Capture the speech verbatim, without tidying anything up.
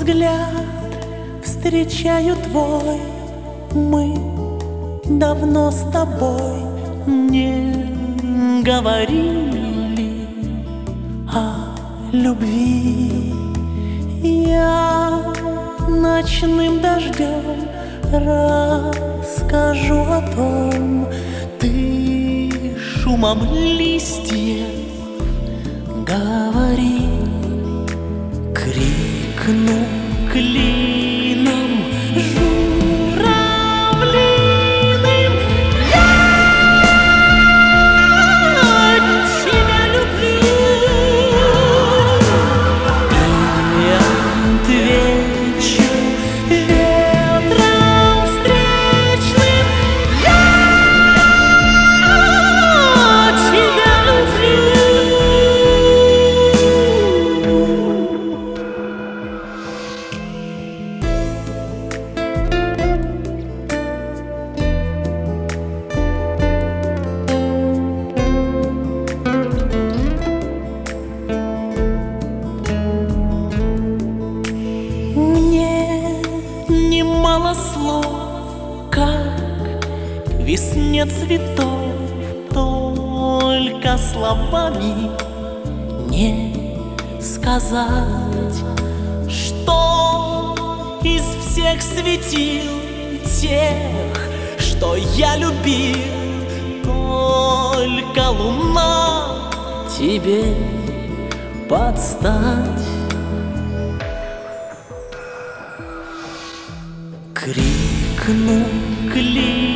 взгляд встречаю твой. Мы давно с тобой не говорили о любви. Я ночным дождем расскажу о том, ты шумом листьев говори. Крикну клином журавлиным: я тебя люблю. И отвечу ветром встречным: я тебя люблю. Мало слов, как к весне цветов, только словами не сказать, что из всех светил тех, что я любил, только луна тебе подстать. Крикну клин